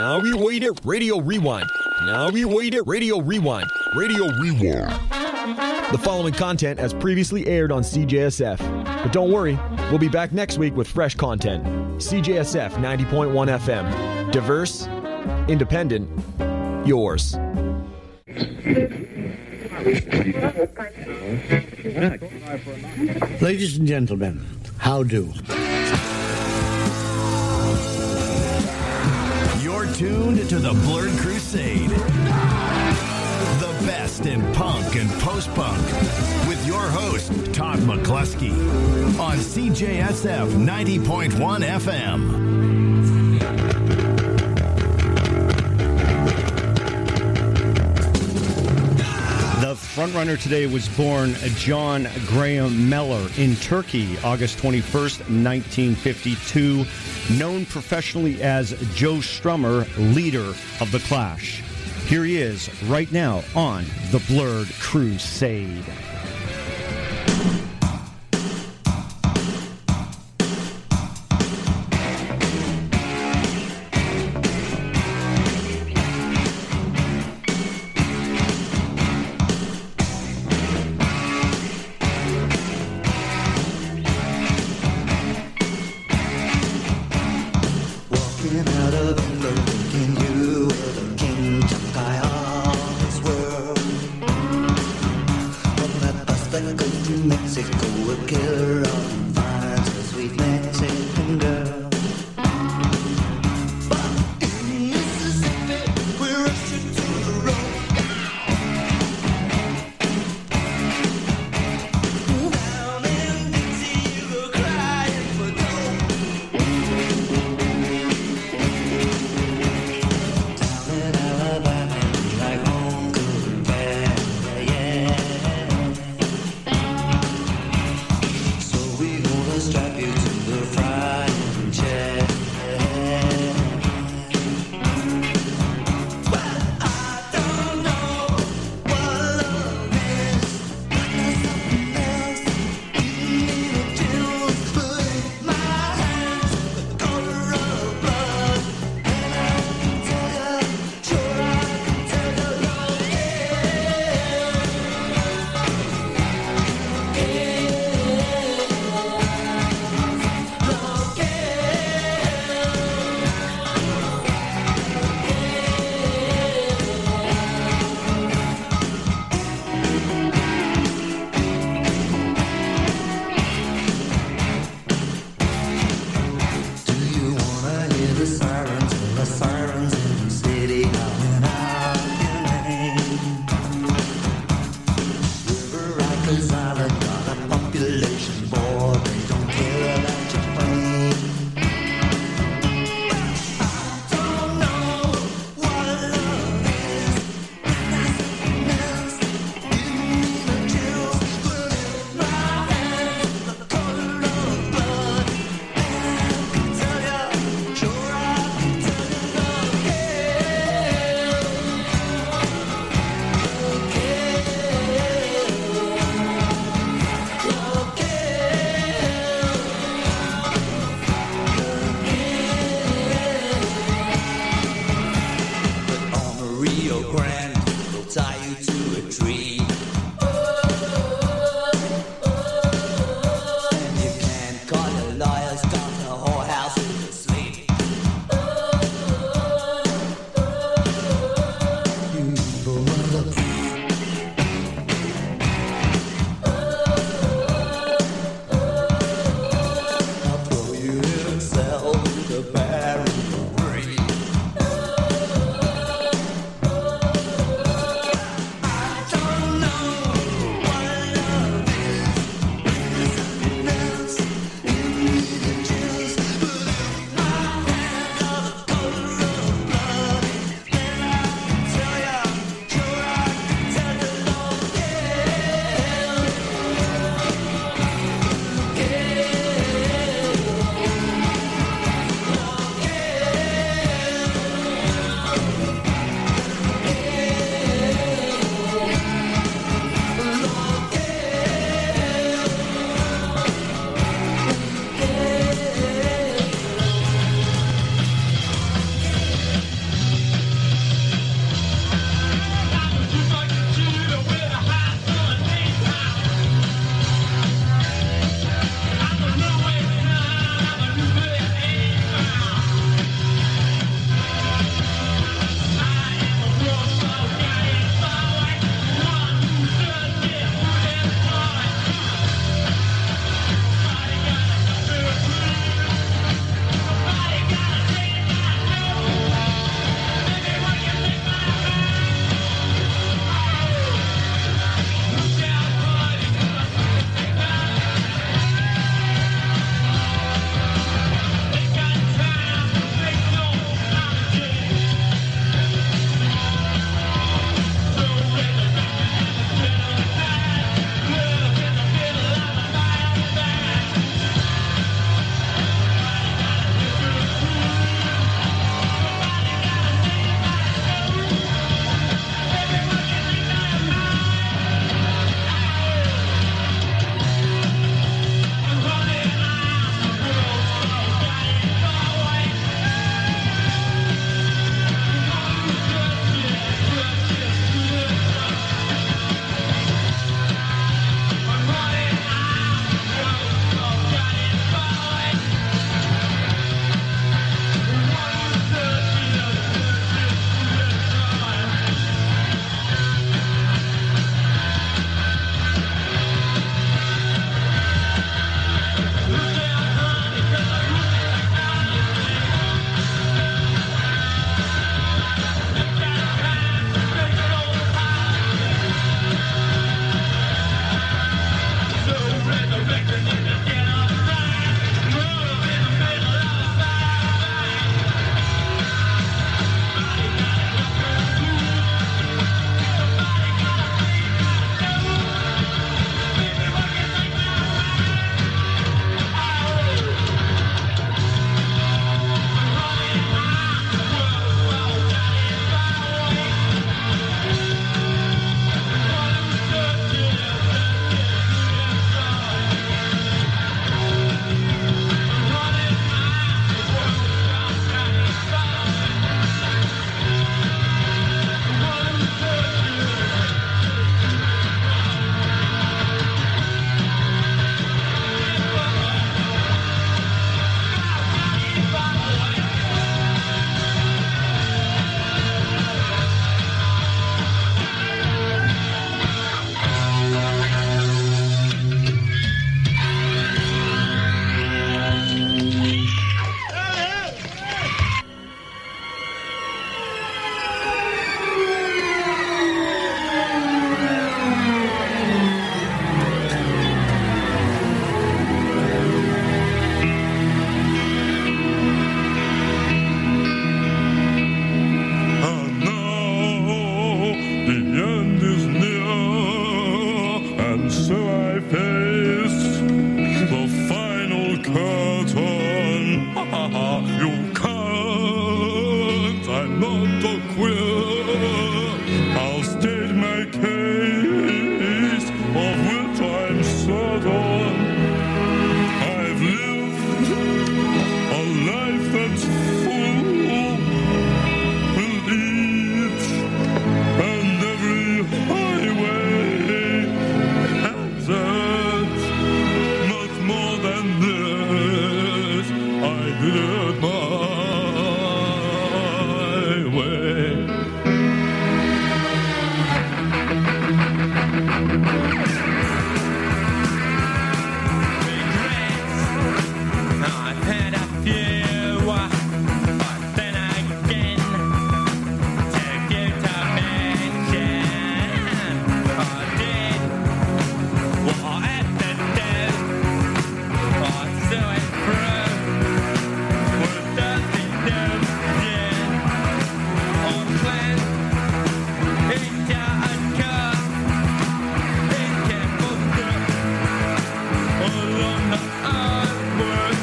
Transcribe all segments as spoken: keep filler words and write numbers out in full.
Now we wait it, Radio Rewind. Now we wait it, Radio Rewind. Radio Rewind. The following content as previously aired on C J S F. But don't worry, we'll be back next week with fresh content. C J S F ninety point one F M. Diverse, independent, yours. Ladies and gentlemen, how do? You're tuned to the Blurred Crusade. The best in punk and post-punk with your host, Todd McCluskey, on C J S F ninety point one F M. The frontrunner today was born John Graham Mellor in Turkey, August twenty-first, nineteen fifty-two, known professionally as Joe Strummer, leader of The Clash. Here he is right now on The Blurred Crusade. From not a queer. I'll state my case, of which I'm certain. I've lived a life that's full with each and every highway exit. Much more than this, I did it my way. I've had a few, but then again, take you to mention, I did what I had to do, I saw it through, with nothing new, yeah, I planned, it doesn't cut, it can't book it, along the artwork.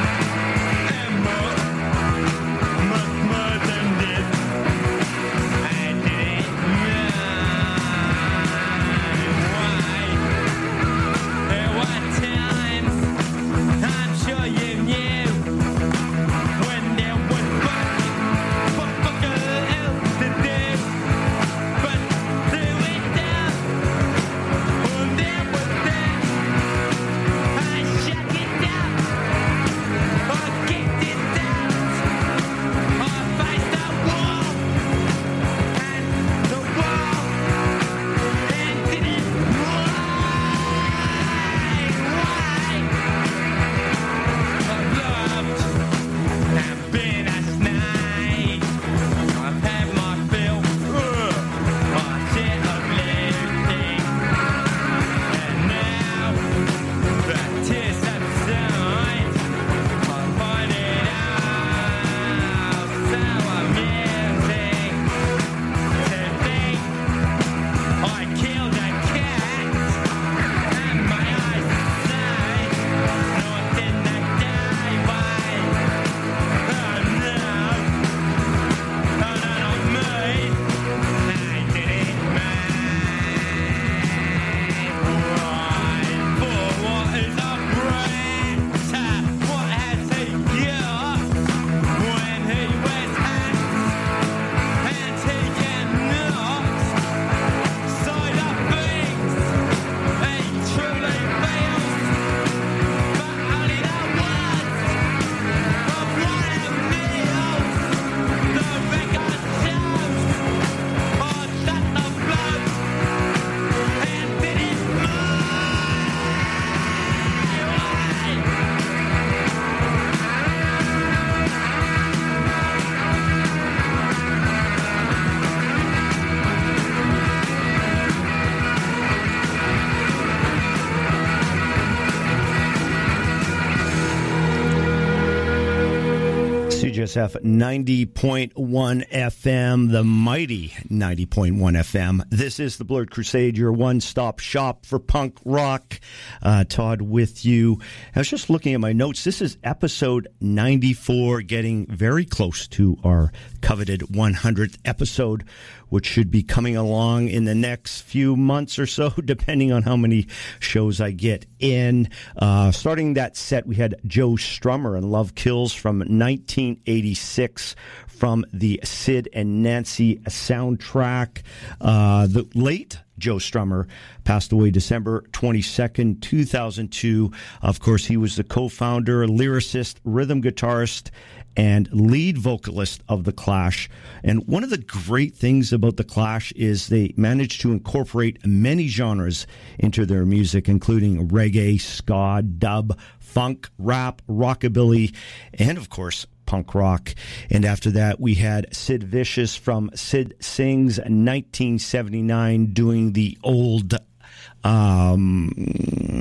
C J S F ninety point one F M, the mighty ninety point one F M. This is the Blurred Crusade, your one-stop shop for punk rock. Uh, Todd with you. I was just looking at my notes. This is episode ninety-four, getting very close to our coveted one hundredth episode, which should be coming along in the next few months or so, depending on how many shows I get in. Uh, starting that set, we had Joe Strummer and Love Kills from nineteen eighty-six from the Sid and Nancy soundtrack. Uh, the late Joe Strummer passed away December twenty-second, two thousand two. Of course, he was the co-founder, lyricist, rhythm guitarist, and lead vocalist of The Clash. And one of the great things about The Clash is they managed to incorporate many genres into their music, including reggae, ska, dub, funk, rap, rockabilly, and of course, punk rock. And after that, we had Sid Vicious from Sid Sings nineteen seventy-nine doing the old um,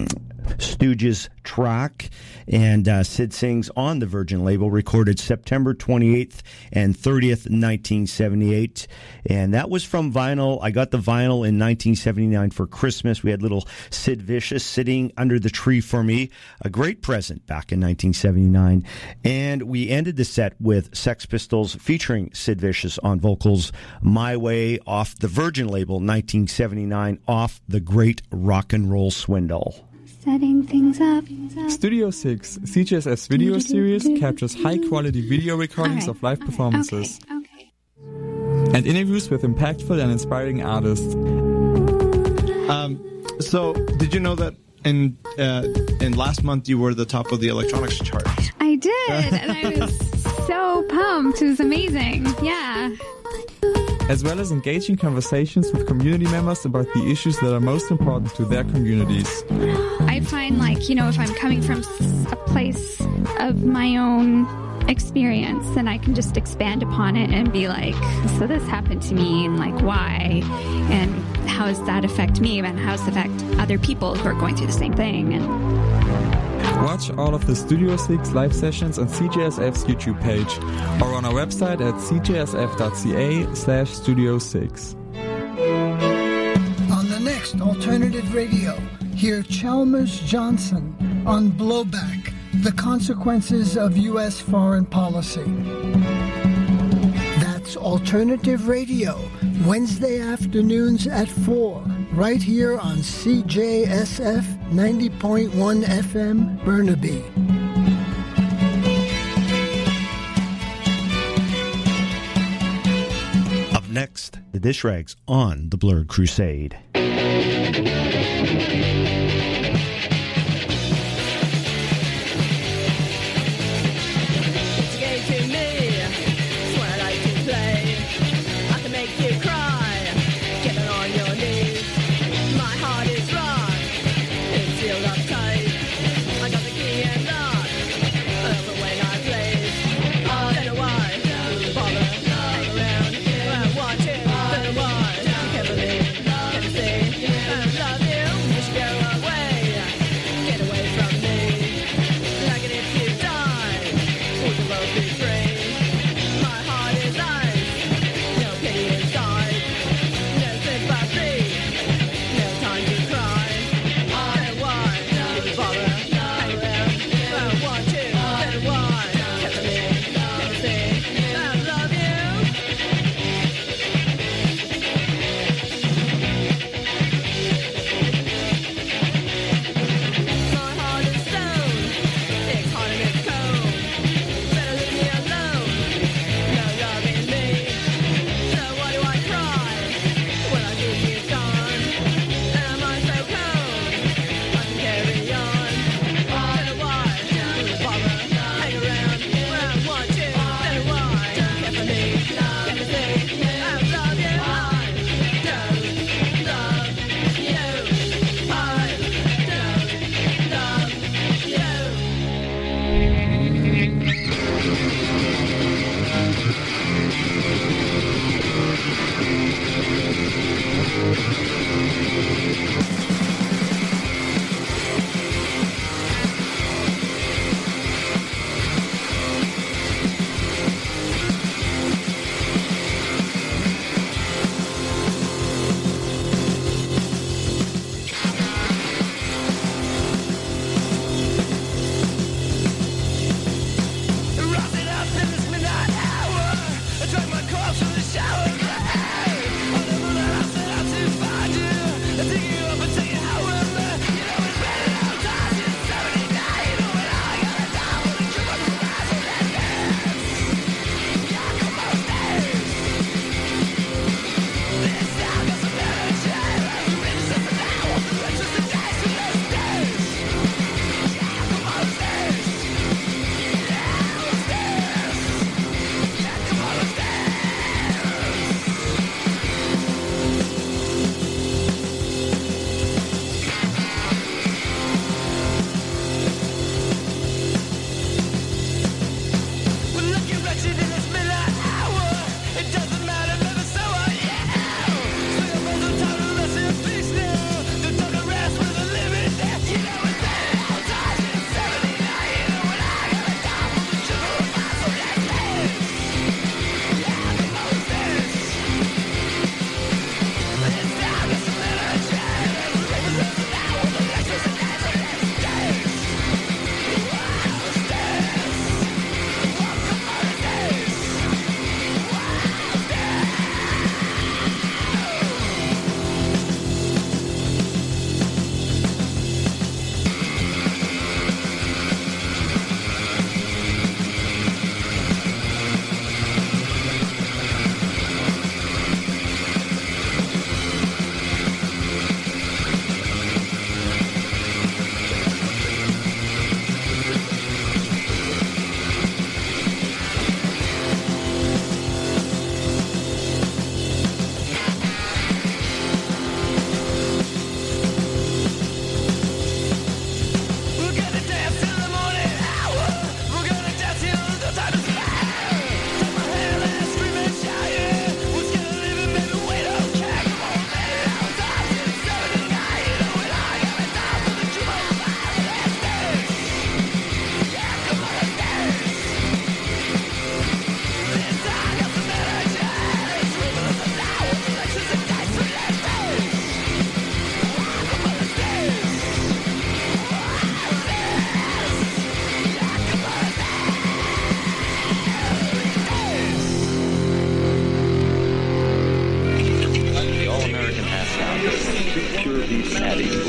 Stooges track. And uh, Sid Sings on the Virgin label, recorded September twenty-eighth and thirtieth, nineteen seventy-eight. And that was from vinyl. I got the vinyl in nineteen seventy-nine for Christmas. We had little Sid Vicious sitting under the tree for me. A great present back in nineteen seventy-nine. And we ended the set with Sex Pistols featuring Sid Vicious on vocals, My Way, off the Virgin label, nineteen seventy-nine, off The Great Rock and Roll Swindle. Setting things up. Studio six, C J S F's video series, captures high-quality video recordings right, of live right, performances okay, okay. and interviews with impactful and inspiring artists. Um, so, did you know that in uh, in last month you were the top of the electronics chart? I did, and I was so pumped. It was amazing. Yeah. As well as engaging conversations with community members about the issues that are most important to their communities. I find, like, you know, if I'm coming from a place of my own experience, then I can just expand upon it and be like, so this happened to me, and like, why, and how does that affect me, and how does it affect other people who are going through the same thing. And watch all of the Studio six live sessions on C J S F's YouTube page or on our website at c j s f dot c a slash studio six. On the next Alternative Radio, hear Chalmers Johnson on Blowback, the consequences of U S foreign policy. That's Alternative Radio, Wednesday afternoons at four, right here on C J S F ninety point one F M, Burnaby. Up next, the Dish Rags on the Blurred Crusade. Love you, just go away.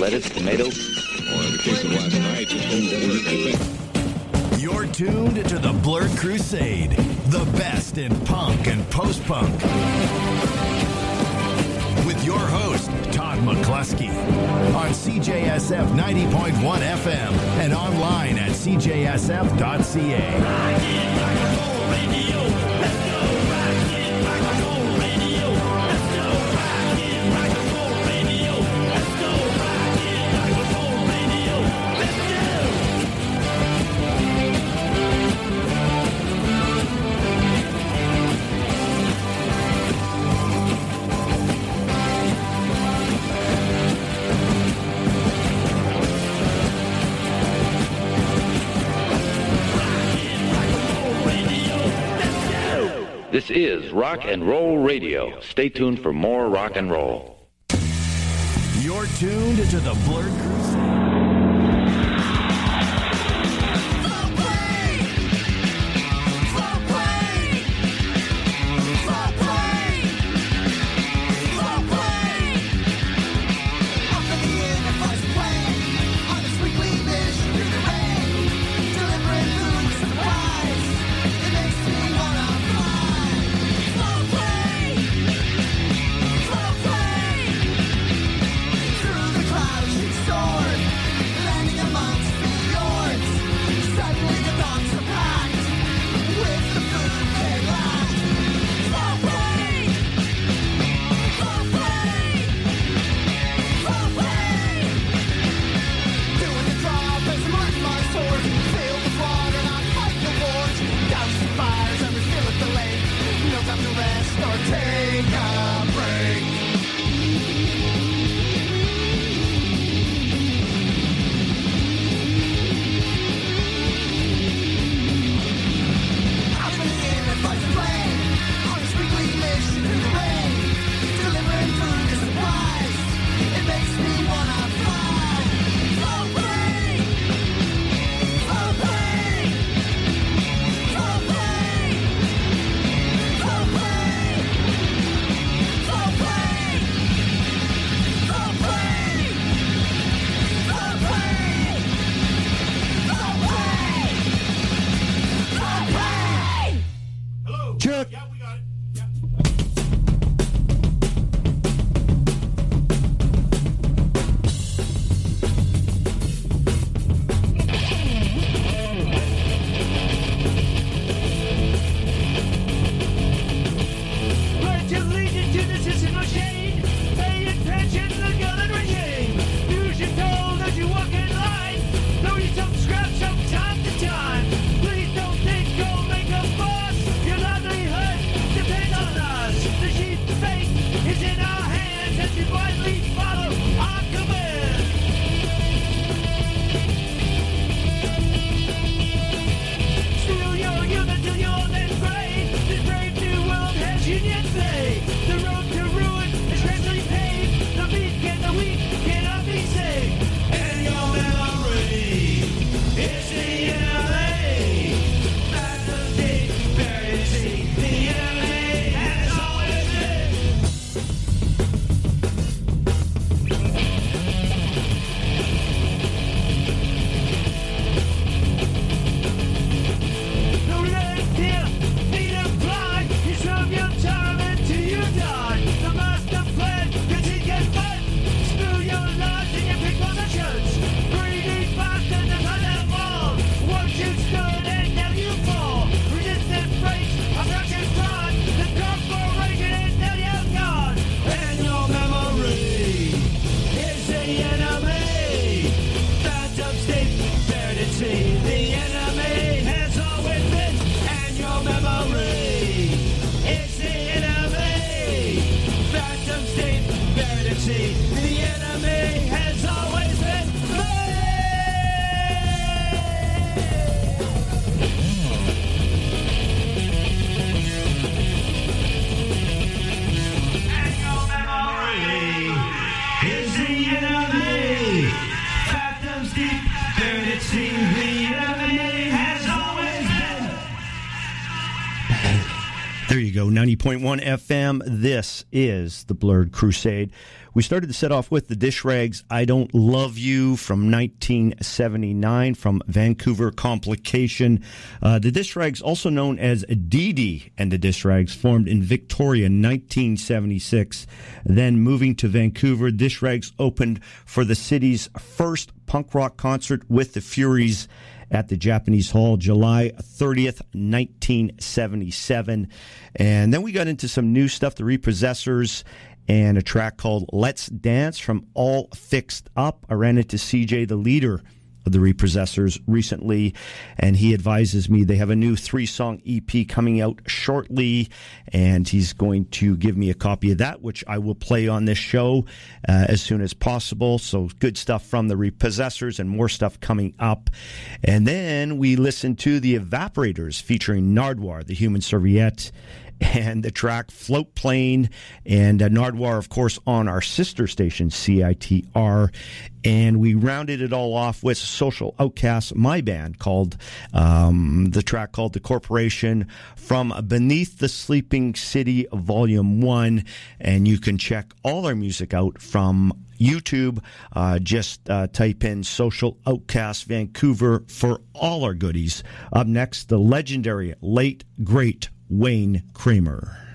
lettuce, tomatoes. Or in the case of last night, You're tuned to the Blurred Crusade, the best in punk and post-punk. With your host, Todd McCluskey, on C J S F ninety point one F M and online at C J S F dot C A. This is Rock and Roll Radio. Stay tuned for more rock and roll. You're tuned to the Blurred Crusade. ninety point one F M, this is the Blurred Crusade. We started to set off with the Dish Rags, I Don't Love You, from nineteen seventy-nine, from Vancouver Complication. Uh, the Dish Rags, also known as Dee Dee and the Dish Rags, formed in Victoria in nineteen seventy-six. Then moving to Vancouver, Dish Rags opened for the city's first punk rock concert with the Furies at the Japanese Hall, July thirtieth, nineteen seventy-seven. And then we got into some new stuff, the Repossessors, and a track called Let's Dance from All Fixed Up. I ran into C J, the leader of the Repossessors, recently, and he advises me they have a new three-song E P coming out shortly, and he's going to give me a copy of that, which I will play on this show uh, as soon as possible. So good stuff from the Repossessors and more stuff coming up. And then we listened to the Evaporators featuring Nardwuar, the Human Serviette, and the track Float Plane, and uh, Nardwuar, of course, on our sister station, C I T R. And we rounded it all off with Social Outcasts, my band, called um, the track called The Corporation, from Beneath the Sleeping City, Volume one. And you can check all our music out from YouTube. Uh, just uh, type in Social Outcasts Vancouver for all our goodies. Up next, the legendary, late, great Wayne Kramer.